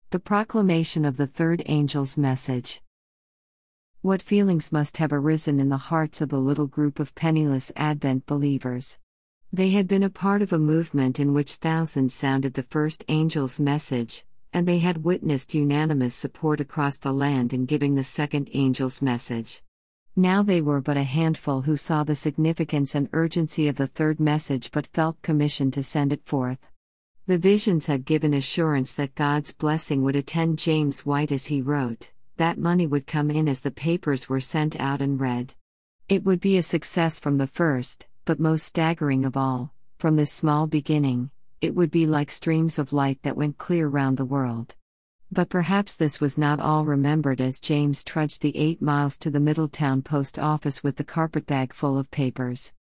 The proclamation of the third angel's message. What feelings must have arisen in the hearts of the little group of penniless Advent believers? They had been a part of a movement in which thousands sounded the first angel's message, and they had witnessed unanimous support across the land in giving the second angel's message. Now they were but a handful who saw the significance and urgency of the third message but felt commissioned to send it forth. The visions had given assurance that God's blessing would attend James White as he wrote, that money would come in as the papers were sent out and read. It would be a success from the first, but most staggering of all, from this small beginning, it would be like streams of light that went clear round the world. But perhaps this was not all remembered as James trudged the 8 miles to the Middletown post office with the carpetbag full of papers.